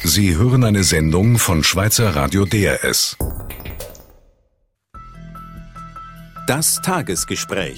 Sie hören eine Sendung von Schweizer Radio DRS. Das Tagesgespräch.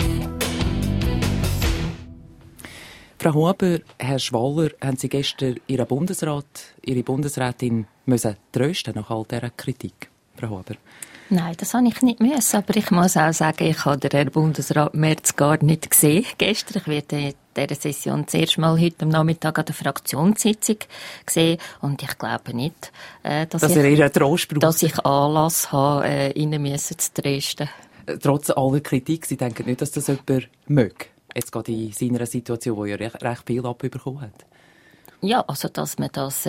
Frau Huber, Herr Schwaller, haben Sie gestern Ihre Bundesrätin müssen trösten nach all dieser Kritik? Frau Huber? Nein, das habe ich nicht müssen, aber ich muss auch sagen, ich habe den Herrn Bundesrat Merz gar nicht gesehen gestern. Ich werde in dieser Session das erste Mal heute am Nachmittag an der Fraktionssitzung gesehen und ich glaube nicht, dass ich Anlass habe, Ihnen müssen zu trösten. Trotz aller Kritik, Sie denken nicht, dass das jemand möge? Jetzt gerade in seiner Situation, wo er recht viel abbekommen hat. Ja, also dass man das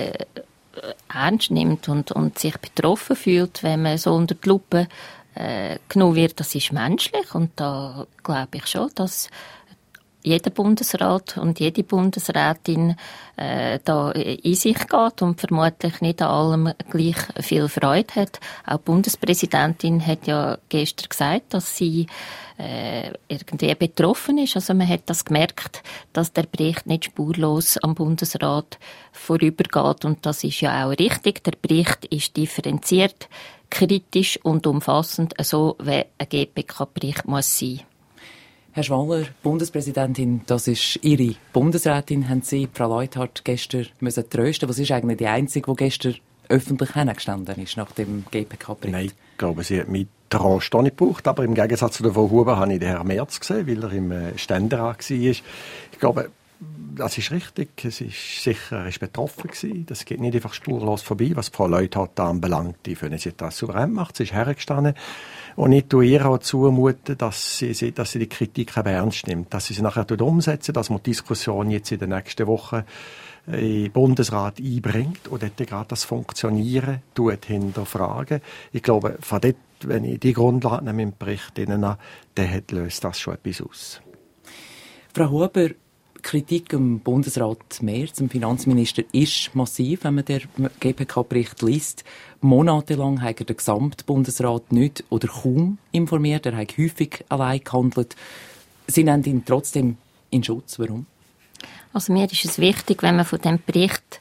ernst nimmt und sich betroffen fühlt, wenn man so unter die Lupe genommen wird, das ist menschlich. Und da glaube ich schon, dass jeder Bundesrat und jede Bundesrätin da in sich geht und vermutlich nicht an allem gleich viel Freude hat. Auch die Bundespräsidentin hat ja gestern gesagt, dass sie irgendwie betroffen ist. Also man hat das gemerkt, dass der Bericht nicht spurlos am Bundesrat vorübergeht. Und das ist ja auch richtig. Der Bericht ist differenziert, kritisch und umfassend, so wie ein GPK-Bericht muss sein. Herr Schwaller, Bundespräsidentin, das ist Ihre Bundesrätin, haben Sie Frau Leuthard gestern müssen trösten. Was ist eigentlich die Einzige, die gestern öffentlich hingestanden ist nach dem GPK-Bericht? Nein, ich glaube, sie hat mich Trost auch nicht gebraucht, aber im Gegensatz zu der Frau Huber habe ich den Herrn Merz gesehen, weil er im Ständerat war. Ich glaube, das ist richtig. Er ist betroffen gewesen. Das geht nicht einfach spurlos vorbei, was Frau Leuthard da anbelangt. Ich finde, sie hat das souverän gemacht. Sie ist hergestanden. Und ich tue ihr auch zumuten, dass sie die Kritik ernst nimmt. Dass sie sie nachher umsetzen, dass man die Diskussion jetzt in den nächsten Wochen im Bundesrat einbringt und dort gerade das Funktionieren hinterfragen. Ich glaube, von dort, wenn ich die Grundlage nehme im Bericht nehme, dann löst das schon etwas aus. Frau Huber, Kritik am Bundesrat Merz, dem Finanzminister, ist massiv, wenn man den GPK-Bericht liest. Monatelang hat er den Gesamtbundesrat nicht oder kaum informiert. Er hat häufig allein gehandelt. Sie nennen ihn trotzdem in Schutz. Warum? Also mir ist es wichtig, wenn man von diesem Bericht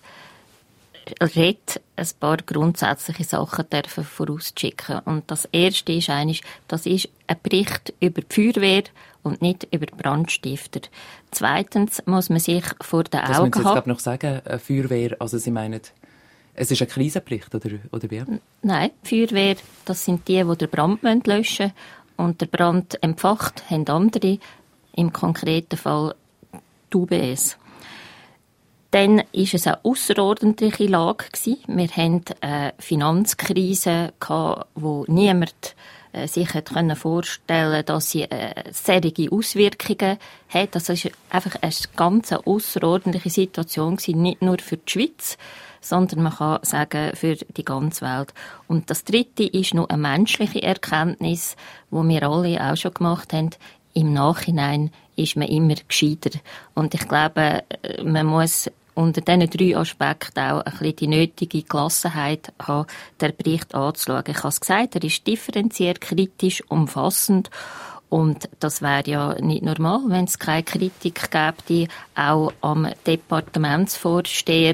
redet, ein paar grundsätzliche Sachen dürfen vorausschicken. Und das Erste ist eigentlich, das ist ein Bericht über die Feuerwehr und nicht über Brandstifter. Zweitens muss man sich vor den Augen haben... Das müssen Sie jetzt noch sagen, Feuerwehr, also Sie meinen, es ist ein Krisenbericht, oder wie? Nein, die Feuerwehr, das sind die den Brand löschen müssen. Und der Brand entfacht, haben andere, im konkreten Fall die UBS. Dann war es eine ausserordentliche Lage. Wir hatten eine Finanzkrise, wo niemand sich vorstellen konnte, dass sie solche Auswirkungen hat. Das war einfach eine ganz außerordentliche Situation, nicht nur für die Schweiz, sondern man kann sagen, für die ganze Welt. Und das Dritte ist noch eine menschliche Erkenntnis, die wir alle auch schon gemacht haben. Im Nachhinein ist man immer gescheiter. Und ich glaube, man muss unter diesen 3 Aspekten auch ein bisschen die nötige Gelassenheit haben, den Bericht anzuschauen. Ich habe es gesagt, er ist differenziert, kritisch, umfassend. Und das wäre ja nicht normal, wenn es keine Kritik gäbe, die auch am Departementsvorsteher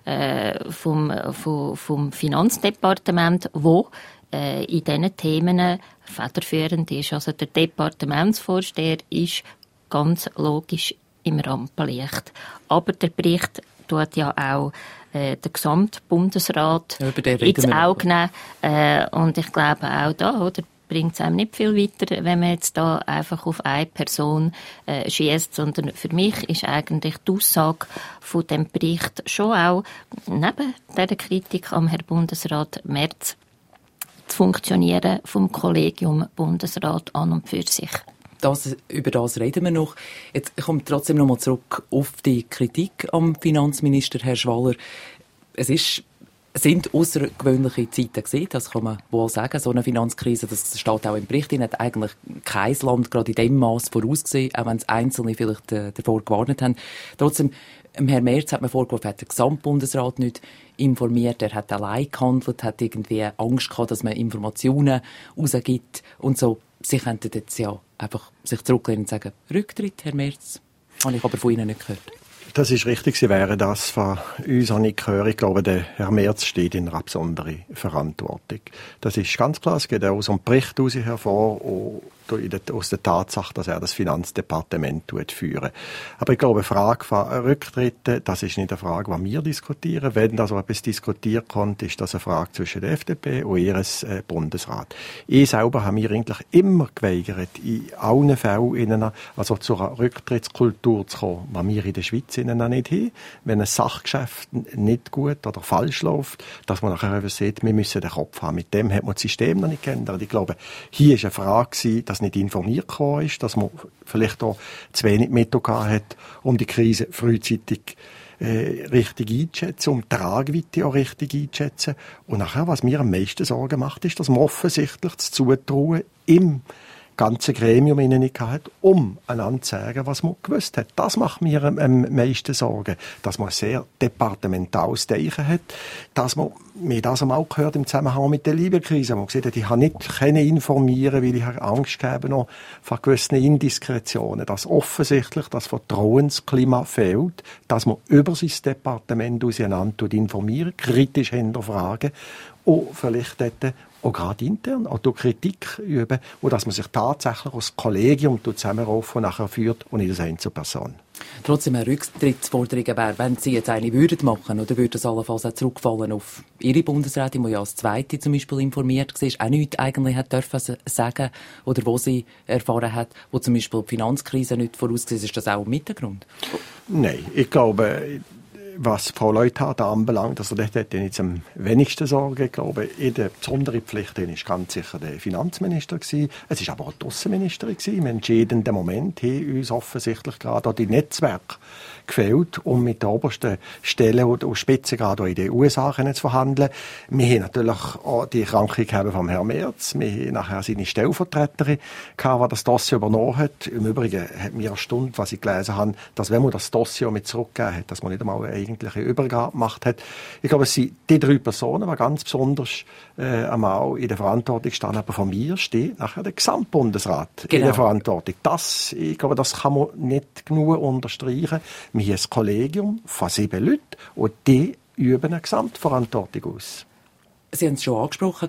vom Finanzdepartement, wo in diesen Themen federführend ist. Also der Departementsvorsteher ist ganz logisch im Rampenlicht. Aber der Bericht tut ja auch den Gesamtbundesrat ins Auge nehmen. Und ich glaube auch da, bringt es einem nicht viel weiter, wenn man jetzt da einfach auf eine Person schiesst, sondern für mich ist eigentlich die Aussage von dem Bericht schon auch neben der Kritik am Herrn Bundesrat Merz das Funktionieren vom Kollegium Bundesrat an und für sich. Über das reden wir noch. Jetzt kommt trotzdem noch mal zurück auf die Kritik am Finanzminister, Herr Schwaller. Es sind außergewöhnliche Zeiten gewesen, das kann man wohl sagen. So eine Finanzkrise, das steht auch im Bericht, hat eigentlich kein Land gerade in dem Maß vorausgesehen, auch wenn es Einzelne vielleicht davor gewarnt haben. Trotzdem, Herr Merz hat mir vorgeworfen, er hat den Gesamtbundesrat nicht informiert, er hat allein gehandelt, hat irgendwie Angst gehabt, dass man Informationen rausgibt und so. Sie könnten jetzt ja einfach sich zurücklehnen und sagen, Rücktritt, Herr Merz. Habe ich aber von Ihnen nicht gehört. Das ist richtig, sie wären das von uns auch nicht gehört. Ich glaube, der Herr Merz steht in einer besonderen Verantwortung. Das ist ganz klar, es geht auch aus dem Bericht hervor, aus der Tatsache, dass er das Finanzdepartement führt. Aber ich glaube, eine Frage von Rücktritten, das ist nicht eine Frage, die wir diskutieren. Wenn da so etwas diskutiert kommt, ist das eine Frage zwischen der FDP und ihres Bundesrat. Ich selber habe mir eigentlich immer geweigert, in allen Fällen also zu einer Rücktrittskultur zu kommen, die wir in der Schweiz noch nicht haben. Wenn ein Sachgeschäft nicht gut oder falsch läuft, dass man nachher einfach sieht, wir müssen den Kopf haben. Mit dem hat man das System noch nicht geändert. Ich glaube, hier war eine Frage gewesen, dass nicht informiert gekommen ist, dass man vielleicht auch zu wenig Mittel gehabt hat, um die Krise frühzeitig richtig einzuschätzen, um die Tragweite auch richtig einzuschätzen. Und nachher, was mir am meisten Sorgen macht, ist, dass man offensichtlich das Zutrauen im ganze Gremium nicht gehabt, um einander zu sagen, was man gewusst hat. Das macht mir am meisten Sorgen, dass man ein sehr departementales Denken hat, dass man mir das auch gehört im Zusammenhang mit der Libyekrise. Man gesagt hat, ich habe nicht informieren, weil ich Angst habe noch von gewissen Indiskretionen, dass offensichtlich das Vertrauensklima fehlt, dass man über sein Departement auseinander informieren, kritisch hinterfragen und vielleicht dort auch gerade intern, auch durch Kritik üben, und dass man sich tatsächlich als Kollegium zusammenrufen und nachher führt und nicht als Einzelperson. Trotzdem eine Rücktrittsforderung wäre, wenn Sie jetzt eine würden machen, oder würde das allenfalls auch zurückfallen auf Ihre Bundesrätin, die ja als Zweite zum Beispiel informiert war, auch nichts eigentlich hat dürfen sagen, oder wo sie erfahren hat, wo zum Beispiel die Finanzkrise nicht vorausgesehen ist, das auch mit der Grund? Nein, ich glaube, was Frau Leuthard anbelangt, also dort hätte ich jetzt am wenigsten Sorge. Ich glaube, in der besonderen Pflicht war ganz sicher der Finanzminister gewesen. Es war aber auch die Außenministerin gewesen. Im entscheidenden Moment haben uns offensichtlich gerade auch die Netzwerke gefehlt, um mit der obersten Stelle und Spitze gerade auch in den USA zu verhandeln. Wir haben natürlich auch die Krankheit vom Herrn Merz. Wir haben nachher seine Stellvertreterin gehabt, die das Dossier übernommen hat. Im Übrigen hat mir erstaunt, was ich gelesen habe, dass wenn man das Dossier mit zurückgegeben hat, dass man nicht einmal eine eigentliche Übergabe gemacht hat. Ich glaube, es sind die 3 Personen, die ganz besonders einmal in der Verantwortung standen. Aber von mir steht nachher der Gesamtbundesrat in der Verantwortung. Ich glaube, das kann man nicht genug unterstreichen. Wir haben ein Kollegium von 7 Leuten und die üben eine Gesamtverantwortung aus. Sie haben es schon angesprochen,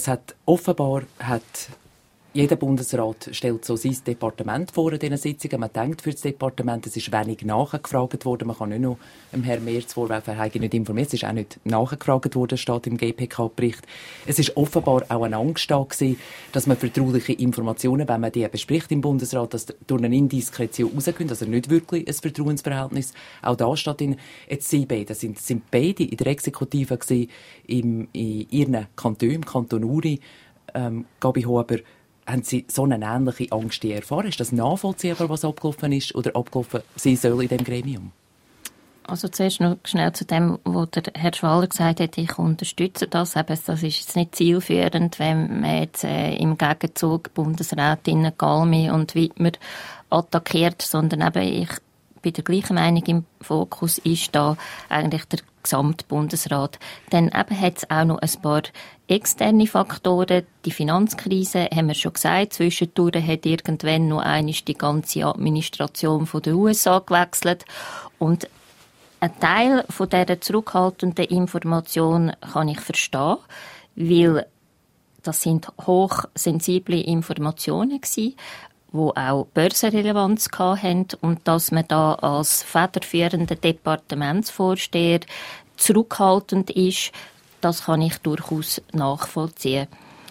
offenbar hat jeder Bundesrat stellt so sein Departement vor in diesen Sitzungen. Man denkt für das Departement, es ist wenig nachgefragt worden. Man kann nicht nur dem Herrn Merz vorwerfen, er habe nicht informiert. Es ist auch nicht nachgefragt worden, steht im GPK-Bericht. Es ist offenbar auch eine Angst da gewesen, dass man vertrauliche Informationen, wenn man die bespricht im Bundesrat, dass durch eine Indiskretion rausgehen, also nicht wirklich ein Vertrauensverhältnis. Auch da steht jetzt Sie beide, sind beide in der Exekutive gewesen, in ihren Kantonen, im Kanton Uri, Gabi Huber. Haben Sie so eine ähnliche Angst erfahren? Ist das nachvollziehbar, was abgelaufen ist oder abgelaufen sein soll in diesem Gremium? Also zuerst noch schnell zu dem, was der Herr Schwaller gesagt hat, ich unterstütze das. Eben, das ist jetzt nicht zielführend, wenn man jetzt im Gegenzug Bundesrätinnen Galmi und Wittmer attackiert, sondern eben ich bin der gleichen Meinung, im Fokus ist da eigentlich der Gesamtbundesrat. Dann eben hat es auch noch ein paar externe Faktoren. Die Finanzkrise, haben wir schon gesagt, zwischendurch hat irgendwann noch einmal die ganze Administration von den USA gewechselt. Und ein Teil von dieser zurückhaltenden Information kann ich verstehen, weil das sind hochsensible Informationen gewesen, die auch Börsenrelevanz hatten, und dass man da als federführender Departementsvorsteher zurückhaltend ist, das kann ich durchaus nachvollziehen.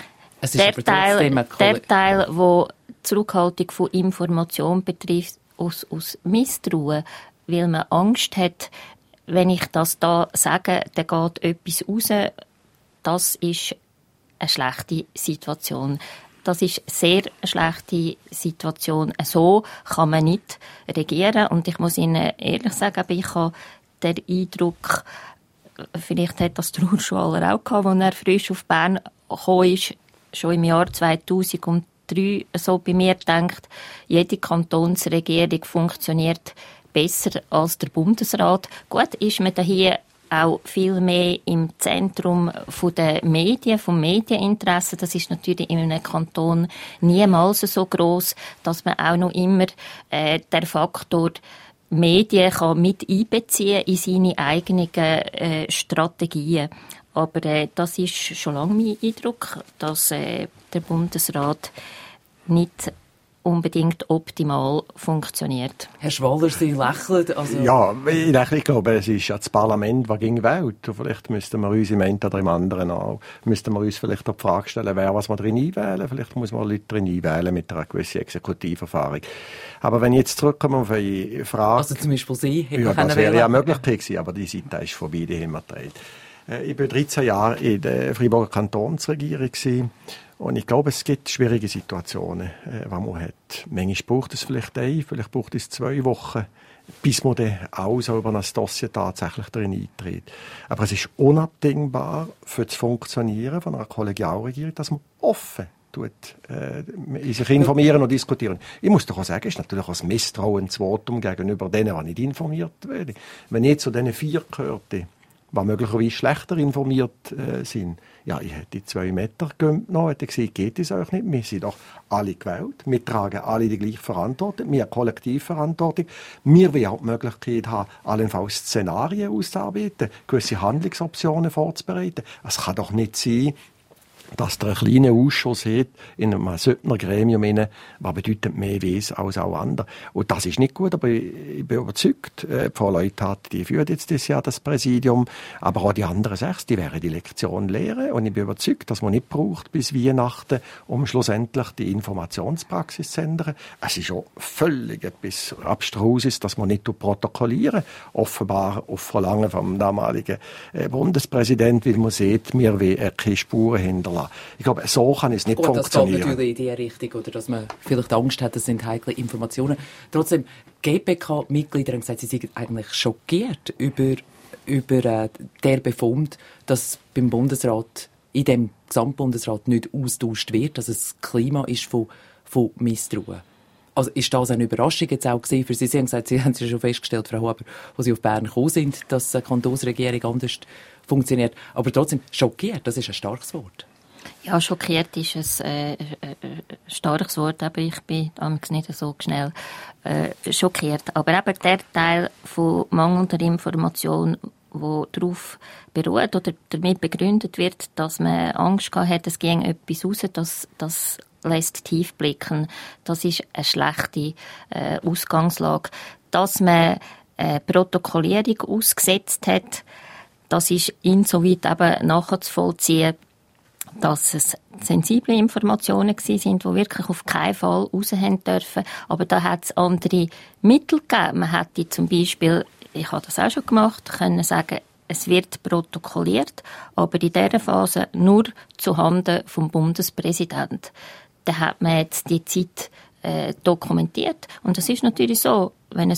Es ist der Teil, der die Zurückhaltung von Information betrifft, aus Misstrauen, weil man Angst hat, wenn ich das da sage, dann geht etwas raus, das ist eine schlechte Situation. Das ist eine sehr schlechte Situation. So kann man nicht regieren. Und ich muss Ihnen ehrlich sagen, ich habe den Eindruck, vielleicht hat das der Urs Schwaller auch gehabt, als er frisch auf Bern gekommen ist, schon im Jahr 2003, so bei mir denkt, jede Kantonsregierung funktioniert besser als der Bundesrat. Gut, ist man da hier auch viel mehr im Zentrum der Medien, vom Medieninteresse. Das ist natürlich in einem Kanton niemals so gross, dass man auch noch immer der Faktor Medien kann mit einbeziehen in seine eigenen Strategien. Aber das ist schon lange mein Eindruck, dass der Bundesrat nicht unbedingt optimal funktioniert. Herr Schwaller, Sie lächeln. Also ja, ich glaube, es ist ja das Parlament, das gegen wählt. Und vielleicht müssten wir uns im einen oder im anderen auch, müssten wir uns vielleicht auch die Frage stellen, wer was wir drin einwählen. Vielleicht muss man Leute drin einwählen mit einer gewissen Exekutiverfahrung. Aber wenn ich jetzt zurückkomme auf eine Frage... Also zum Beispiel Sie? Ja, das wäre ja möglich gewesen, aber die Seite ist vorbei, die haben wir gedreht. Ich war 13 Jahre in der Freiburger Kantonsregierung gewesen. Und ich glaube, es gibt schwierige Situationen, die man hat. Manchmal braucht es vielleicht vielleicht braucht es 2 Wochen, bis man dann auch so über ein Dossier tatsächlich drin eintritt. Aber es ist unabdingbar für das Funktionieren von einer Kollegialregierung, dass man offen sich informieren und diskutieren. Ich muss doch auch sagen, es ist natürlich auch ein Misstrauensvotum gegenüber denen, die nicht informiert werden. Wenn ich zu diesen 4 gehörte, die möglicherweise schlechter informiert sind. Ja, ich hätte 2 Meter genommen, hätte gesagt, geht es euch nicht? Wir sind doch alle gewählt, wir tragen alle die gleiche Verantwortung, wir haben Kollektivverantwortung. Wir wollen auch die Möglichkeit haben, allenfalls Szenarien auszuarbeiten, gewisse Handlungsoptionen vorzubereiten. Es kann doch nicht sein, dass der kleine Ausschuss hat in einem solchen Gremium, was bedeutend mehr weiss als auch andere. Und das ist nicht gut, aber ich bin überzeugt, Frau Leuthard, die führt jetzt dieses Jahr das Präsidium, aber auch die anderen 6, die werden die Lektion lehren. Und ich bin überzeugt, dass man nicht braucht bis Weihnachten, um schlussendlich die Informationspraxis zu ändern. Es ist auch völlig etwas Abstruses, dass man nicht protokollieren. Offenbar auf Verlangen vom damaligen Bundespräsidenten, weil man sieht, wir wollen keine Spuren hinterlassen. Ich glaube, so kann es nicht funktionieren. Das geht natürlich in die Richtung, oder dass man vielleicht Angst hat, das sind heikle Informationen. Trotzdem, GPK-Mitglieder haben gesagt, sie sind eigentlich schockiert über den Befund, dass beim Bundesrat, in dem Gesamtbundesrat nicht austauscht wird, dass es das Klima ist von Misstrauen. Also ist das eine Überraschung jetzt auch gewesen für Sie? Sie haben gesagt, Sie haben es schon festgestellt, Frau Haber, als Sie auf Bern gekommen sind, dass die Kantonsregierung anders funktioniert. Aber trotzdem, schockiert, das ist ein starkes Wort. Ja, schockiert ist ein starkes Wort, aber ich bin nicht so schnell schockiert. Aber eben der Teil von mangelnder Information, wo darauf beruht oder damit begründet wird, dass man Angst gehabt hat, es ginge etwas raus, das lässt tief blicken. Das ist eine schlechte Ausgangslage. Dass man Protokollierung ausgesetzt hat, das ist insoweit eben nachzuvollziehen, dass es sensible Informationen sind, die wirklich auf keinen Fall raus haben dürfen. Aber da hat es andere Mittel gegeben. Man hätte zum Beispiel, ich habe das auch schon gemacht, können sagen, es wird protokolliert, aber in dieser Phase nur zuhanden vom Bundespräsidenten. Da hat man jetzt die Zeit dokumentiert. Und es ist natürlich so, wenn ein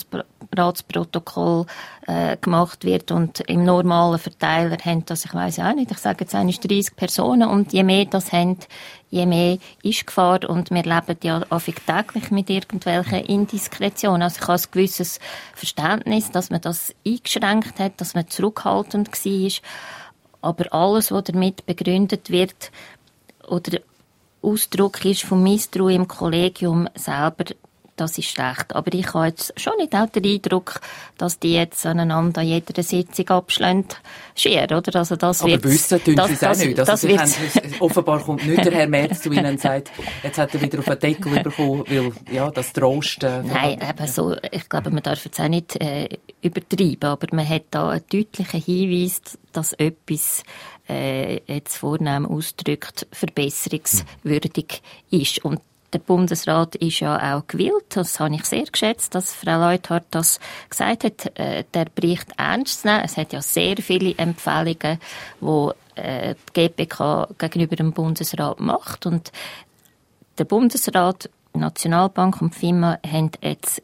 Bundesratsprotokoll gemacht wird und im normalen Verteiler haben das, ich weiss auch nicht, ich sage jetzt eigentlich 30 Personen und je mehr das haben, je mehr ist Gefahr und wir leben ja täglich mit irgendwelchen Indiskretionen. Also ich habe ein gewisses Verständnis, dass man das eingeschränkt hat, dass man zurückhaltend war, aber alles, was damit begründet wird oder Ausdruck ist vom Misstrauen im Kollegium selber, das ist schlecht. Aber ich habe jetzt schon nicht auch den Eindruck, dass die jetzt aneinander an jeder Sitzung abschlagen, schier, oder? Also das aber wissen tun sie es auch nicht. Also offenbar kommt nicht der Herr Merz zu Ihnen und sagt, jetzt hat er wieder auf den Deckel bekommen, weil, ja, das Trost... Nein, eben so, ich glaube, man darf jetzt auch nicht übertreiben, aber man hat da einen deutlichen Hinweis, dass etwas jetzt vornehm ausdrückt, verbesserungswürdig ist. Und der Bundesrat ist ja auch gewillt, das habe ich sehr geschätzt, dass Frau Leuthard das gesagt hat, der Bericht ernst zu nehmen. Es hat ja sehr viele Empfehlungen, die die GPK gegenüber dem Bundesrat macht. Und der Bundesrat, die Nationalbank und die FINMA haben jetzt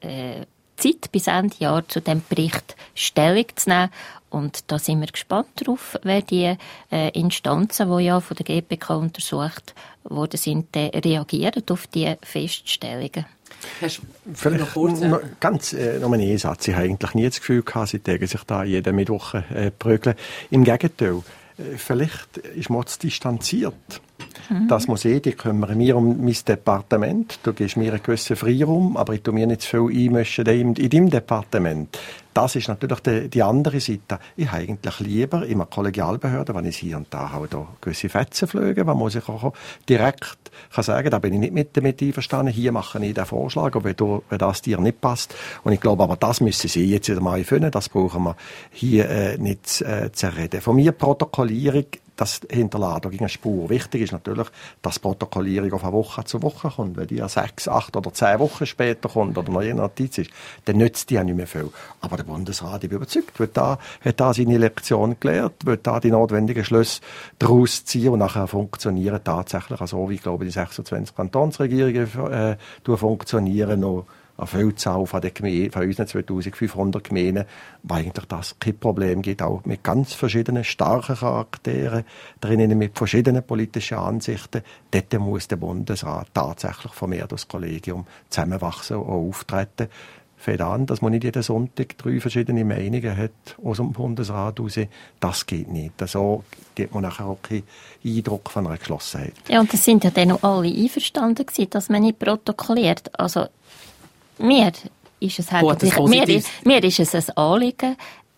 Zeit bis Ende Jahr zu diesem Bericht Stellung zu nehmen. Und da sind wir gespannt darauf, wer die Instanzen, die ja von der GPK untersucht worden sind, reagieren auf die Feststellungen. Vielleicht noch ganz noch einen Satz. Ich habe eigentlich nie das Gefühl gehabt, sie tägen sich da jeden Mittwoch prügeln. Im Gegenteil, vielleicht ist man zu distanziert Das muss ich kümmere mich um mein Departement. Du gibst mir einen gewissen Freiraum, aber ich tue mir nicht zu viel einmischen in deinem Departement. Das ist natürlich die andere Seite. Ich habe eigentlich lieber in einer Kollegialbehörde, wenn ich hier und da halt auch gewisse Fetzen fliege, wo man sich auch direkt kann sagen, da bin ich nicht damit einverstanden, hier mache ich den Vorschlag, aber wenn das dir nicht passt. Und ich glaube, aber das müssen Sie jetzt wieder mal finden, das brauchen wir hier nicht zu reden. Von mir Protokollierung, das hinterlässt auch eine Spur. Wichtig ist natürlich, dass die Protokollierung auf eine Woche zu Woche kommt. Wenn die ja 6, 8 oder 10 Wochen später kommt oder noch je Notiz ist, dann nützt die ja nicht mehr viel. Aber der Bundesrat, ich bin überzeugt, hat da seine Lektion gelernt, wird da die notwendigen Schlüsse daraus ziehen und nachher funktionieren tatsächlich so, wie ich glaube, die 26 Kantonsregierungen funktionieren noch. Eine Vielzahl von unseren 2500 Gemeinden, wo eigentlich das kein Problem gibt, auch mit ganz verschiedenen starken Charakteren drinnen, mit verschiedenen politischen Ansichten. Dort muss der Bundesrat tatsächlich vermehrt das Kollegium zusammenwachsen und auftreten. Fängt an, dass man nicht jeden Sonntag 3 verschiedene Meinungen hat aus dem Bundesrat raus. Das geht nicht. So gibt man nachher auch keinen Eindruck von einer Geschlossenheit. Ja, und das sind ja dann auch alle einverstanden gewesen, dass man nicht protokolliert. Also mir ist es mir ist es ein Anliegen,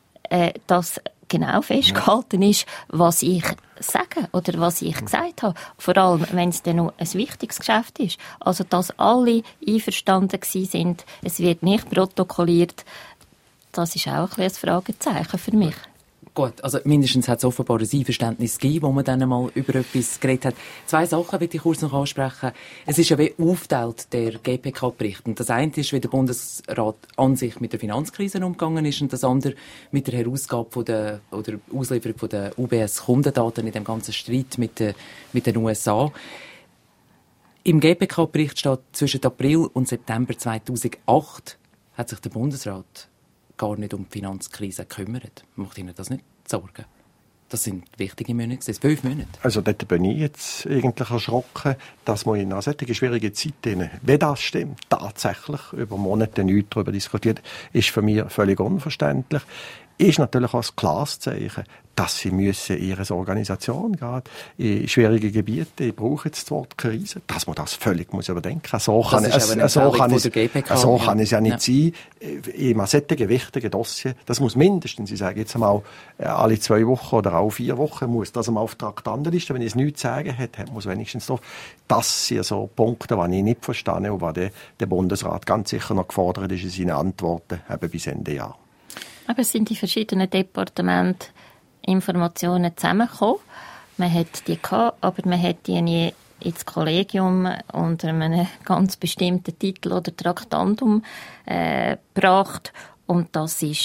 dass genau festgehalten ist, was ich sage oder was ich gesagt habe. Vor allem, wenn es dann noch ein wichtiges Geschäft ist. Also, dass alle einverstanden gewesen sind, es wird nicht protokolliert, das ist auch ein Fragezeichen für mich. Gut, also mindestens hat es offenbar ein Einverständnis gegeben, wo man dann mal über etwas geredet hat. 2 Sachen will ich kurz noch ansprechen. Es ist ja wie aufteilt, der GPK-Bericht. Und das eine ist, wie der Bundesrat an sich mit der Finanzkrise umgegangen ist und das andere mit der Herausgabe oder Auslieferung von der UBS-Kundendaten in dem ganzen Streit mit den USA. Im GPK-Bericht steht, zwischen April und September 2008 hat sich der Bundesrat gar nicht um die Finanzkrise gekümmert. Macht Ihnen das nicht Sorgen? Das sind wichtige Monate, 5 Monate. Also dort bin ich jetzt eigentlich erschrocken, dass man in einer solchen schwierigen Zeit, wenn das stimmt, tatsächlich über Monate nichts darüber diskutiert, ist für mich völlig unverständlich. Ist natürlich auch ein klares Zeichen, dass sie müssen ihre Organisation gerade in schwierige Gebiete, ich brauche jetzt das Wort Krise, dass man das völlig muss überdenken. So kann es ja nicht sein. In einem solchen wichtigen Dossier, das muss mindestens, ich sage jetzt einmal, alle 2 Wochen oder auch 4 Wochen muss das einmal auf die Traktandenliste, wenn es nichts zu sagen hat, muss wenigstens drauf. Das sind so Punkte, die ich nicht verstehe und die der Bundesrat ganz sicher noch gefordert ist in seinen Antworten eben bis Ende Jahr. Aber es sind die verschiedenen Departemente Informationen zusammengekommen. Man hat die gehabt, aber man hat die nie ins Kollegium unter einem ganz bestimmten Titel oder Traktandum gebracht. Und das ist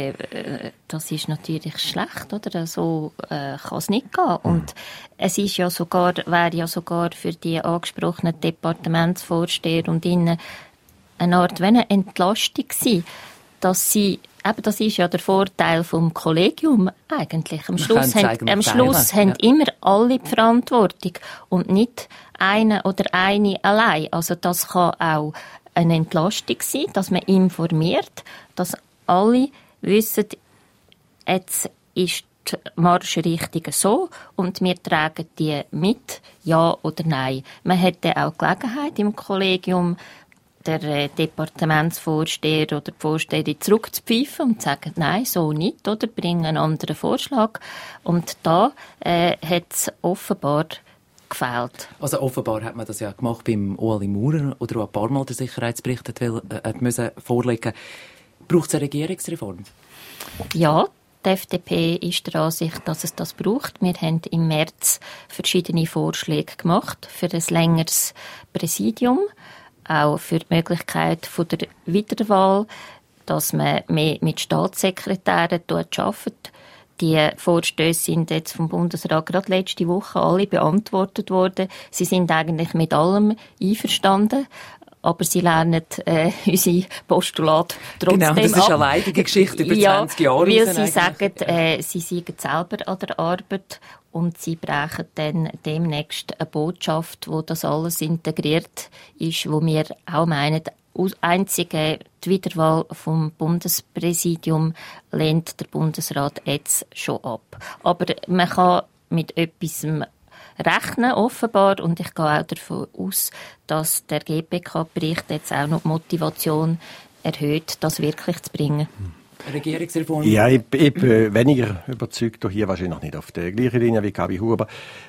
natürlich schlecht, oder? So kann es nicht gehen. Und es ist wäre ja sogar für die angesprochenen Departementsvorsteher und Innen eine Art eine Entlastung gewesen, dass sie, eben das ist ja der Vorteil vom Kollegium eigentlich. Am Schluss haben immer alle die Verantwortung und nicht einer oder eine allein. Also das kann auch eine Entlastung sein, dass man informiert, dass alle wissen, jetzt ist die Marschrichtung so und wir tragen die mit, ja oder nein. Man hat dann auch Gelegenheit im Kollegium, der Departementsvorsteher oder die Vorsteherin zurückzupfeifen und zu sagen, nein, so nicht, oder bringen einen anderen Vorschlag. Und da hat es offenbar gefehlt. Also offenbar hat man das ja gemacht beim Ueli Maurer oder auch ein paar Mal der Sicherheitsbericht müssen vorlegen. Braucht es eine Regierungsreform? Ja, die FDP ist der Ansicht, dass es das braucht. Wir haben im März verschiedene Vorschläge gemacht für ein längeres Präsidium, auch für die Möglichkeit von der Wiederwahl, dass man mehr mit Staatssekretären arbeitet. Die Vorstöße sind jetzt vom Bundesrat gerade letzte Woche alle beantwortet worden. Sie sind eigentlich mit allem einverstanden, aber sie lernen unsere Postulate trotzdem ab. Genau, das ist eine leidige Geschichte über 20 Jahre. Weil sie sagen, sie seien selber an der Arbeit und sie brauchen dann demnächst eine Botschaft, wo das alles integriert ist, wo wir auch meinen, einzige die Wiederwahl vom Bundespräsidium lehnt der Bundesrat jetzt schon ab. Aber man kann mit etwas rechnen, offenbar. Und ich gehe auch davon aus, dass der GPK-Bericht jetzt auch noch die Motivation erhöht, das wirklich zu bringen. Regierungsreform? Ja, ich bin weniger überzeugt, hier wahrscheinlich noch nicht auf der gleichen Linie wie Gabi Huber.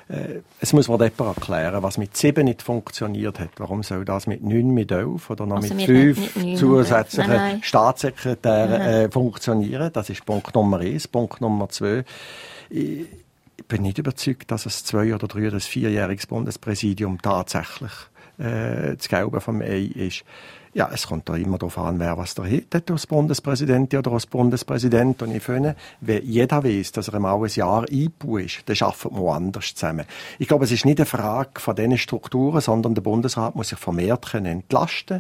Es muss mir jemand erklären, was mit 7 nicht funktioniert hat. Warum soll das mit 9, mit 11 oder noch mit 5 zusätzlichen Staatssekretären funktionieren? Das ist Punkt Nummer 1. Punkt Nummer 2. Ich bin nicht überzeugt, dass ein 2- oder 3- oder 4-jähriges Bundespräsidium tatsächlich das Gelbe vom Ei ist. Ja, es kommt da immer darauf an, wer was da hat als Bundespräsidentin oder als Bundespräsident. Und ich finde, wenn jeder weiss, dass er einmal ein Jahr eingebaut ist, dann arbeiten wir woanders zusammen. Ich glaube, es ist nicht eine Frage von diesen Strukturen, sondern der Bundesrat muss sich vermehrt entlasten,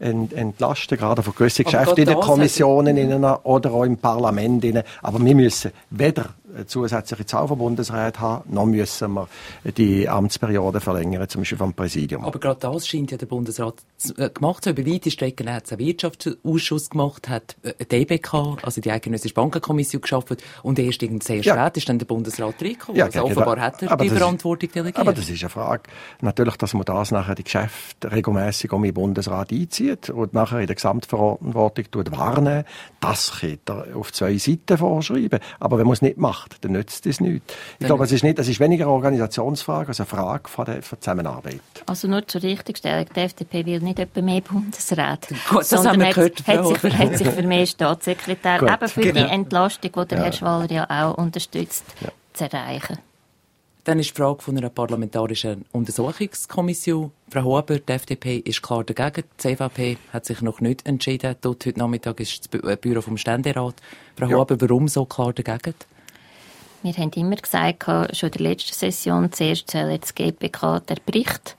gerade von gewissen Geschäften in den Kommissionen oder auch im Parlament. Aber wir müssen weder eine zusätzliche Zahl von Bundesräten haben, noch müssen wir die Amtsperiode verlängern, zum Beispiel vom Präsidium. Aber gerade das scheint ja der Bundesrat gemacht zu haben. Über weite Strecken hat es einen Wirtschaftsausschuss gemacht, hat die EBK, also die Eidgenössische Bankenkommission, geschaffen und erst sehr spät ist dann der Bundesrat reingekommen. Ja, also offenbar hat er die Verantwortung delegiert. Aber das ist eine Frage. Natürlich, dass man das nachher die Geschäfte regelmässig um den Bundesrat einzieht und nachher in der Gesamtverantwortung wahrnehmen, das kann er auf 2 Seiten vorschreiben. Aber wenn man es nicht macht, dann nützt es nichts. Ich glaube, es ist weniger eine Organisationsfrage als eine Frage von der Zusammenarbeit. Also nur zur Richtigstellung, die FDP will nicht etwa mehr Bundesrat, gut, sondern hat sich für mehr Staatssekretär, gut, eben für die Entlastung, die der Herr Schwaller ja auch unterstützt, zu erreichen. Dann ist die Frage von einer parlamentarischen Untersuchungskommission. Frau Huber, die FDP ist klar dagegen. Die CVP hat sich noch nicht entschieden. Dort heute Nachmittag ist das Büro vom Ständerat. Frau Huber, warum so klar dagegen? Wir haben immer gesagt, schon in der letzten Session, zuerst soll jetzt die GPK den Bericht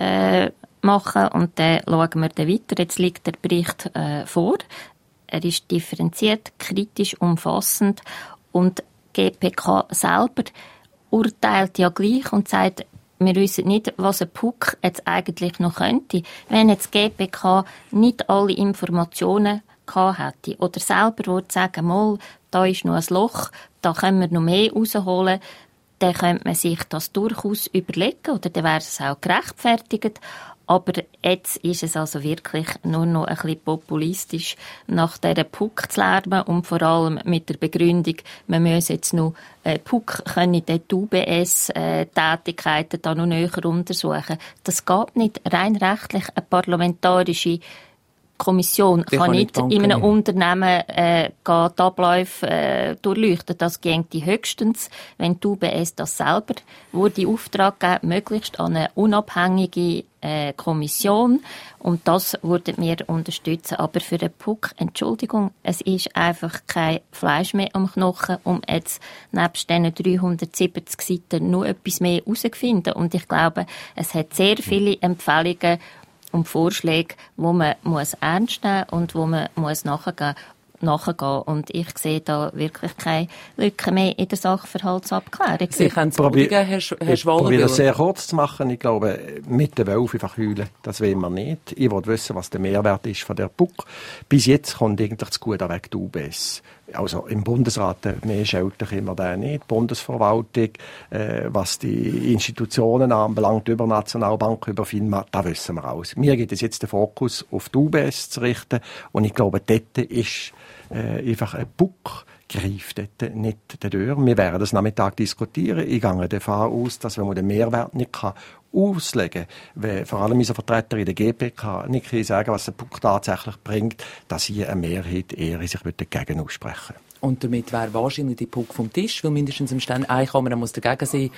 machen und dann schauen wir dann weiter. Jetzt liegt der Bericht vor. Er ist differenziert, kritisch, umfassend und die GPK selber urteilt ja gleich und sagt, wir wissen nicht, was ein PUC jetzt eigentlich noch könnte. Wenn jetzt die GPK nicht alle Informationen gehabt hätte oder selber würde sagen, mal, da ist noch ein Loch, da können wir noch mehr rausholen, dann könnte man sich das durchaus überlegen oder dann wäre es auch gerechtfertigt. Aber jetzt ist es also wirklich nur noch ein bisschen populistisch, nach dieser PUC zu lärmen und vor allem mit der Begründung, man müsse jetzt noch PUC können die UBS-Tätigkeiten da noch näher untersuchen. Das geht nicht. Rein rechtlich eine parlamentarische Kommission kann nicht in einem Unternehmen die Abläufe durchleuchten. Das ginge höchstens, wenn die UBS das selber würde Auftrag geben, möglichst an eine unabhängige Kommission. Und das würden wir unterstützen. Aber für den PUC, Entschuldigung, es ist einfach kein Fleisch mehr am Knochen, um jetzt nebst diesen 370 Seiten nur etwas mehr herauszufinden. Und ich glaube, es hat sehr viele Empfehlungen und Vorschläge, wo man ernst nehmen muss und wo man nachgehen. Und ich sehe da wirklich keine Lücke mehr in der Sachverhaltsabklärung. Sie können es probieren, Herr Schwaller. Ich probiere das sehr kurz zu machen. Ich glaube, mit den Wölfen verheulen, das wollen wir nicht. Ich will wissen, was der Mehrwert ist von der PUC. Bis jetzt kommt eigentlich das Gute weg, die UBS. Also im Bundesrat mehr Schelten können wir da nicht. Die Bundesverwaltung, was die Institutionen anbelangt, über Nationalbank, über FINMA, da wissen wir alles. Mir geht es jetzt den Fokus auf die UBS zu richten und ich glaube, dort ist einfach ein PUC greift dort nicht die Tür. Wir werden das Nachmittag diskutieren. Ich gehe davon aus, dass wenn man den Mehrwert nicht auslegen kann, wenn vor allem unsere Vertreter in der GPK nicht sagen können, was der PUC tatsächlich bringt, dass hier eine Mehrheit eher sich dagegen aussprechen. Und damit wäre wahrscheinlich die PUC vom Tisch, weil mindestens im Stand eine Kamera muss dagegen sein.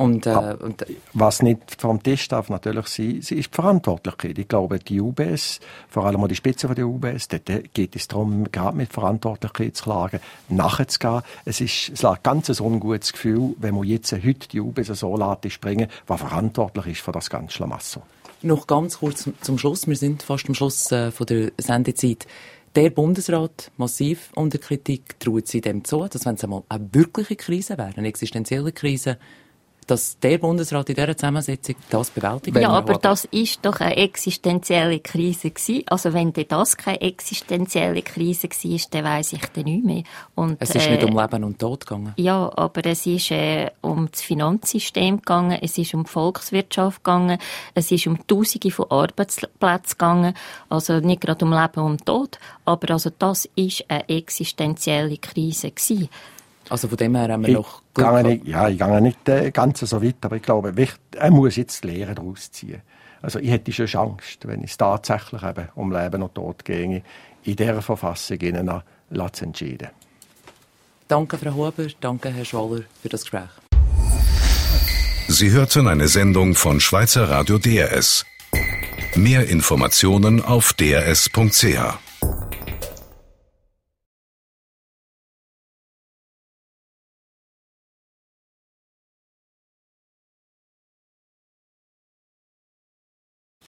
Was nicht vom Tisch darf natürlich sein, sie ist die Verantwortlichkeit. Ich glaube, die UBS, vor allem auch die Spitze von der UBS, dort geht es darum, gerade mit Verantwortlichkeitsklagen nachzugehen. Es lässt ganz ein ungutes Gefühl, wenn man jetzt heute die UBS so lässt springen, was verantwortlich ist für das ganze Schlamassel. Noch ganz kurz zum Schluss. Wir sind fast am Schluss von der Sendezeit. Der Bundesrat, massiv unter Kritik, traut sie dem zu, dass wenn es einmal eine wirkliche Krise wäre, eine existenzielle Krise, dass der Bundesrat in dieser Zusammensetzung das bewältigt. Ja, aber das ist doch eine existenzielle Krise gewesen. Also wenn das keine existenzielle Krise war, dann weiss ich dann nicht mehr. Und, es ist nicht um Leben und Tod gegangen. Ja, aber es ist um das Finanzsystem gegangen, es ist um die Volkswirtschaft gegangen, es ist um Tausende von Arbeitsplätzen gegangen. Also nicht gerade um Leben und Tod, aber also das ist eine existenzielle Krise gewesen. Also von dem her haben wir noch ich gehe nicht ganz so weit, aber ich glaube, er muss jetzt die Lehre daraus ziehen. Also ich hätte schon Angst, wenn es tatsächlich eben um Leben und Tod ginge, in dieser Verfassung ihnen zu entscheiden. Danke, Frau Huber, danke, Herr Schwaller, für das Gespräch. Sie hörten eine Sendung von Schweizer Radio DRS. Mehr Informationen auf drs.ch.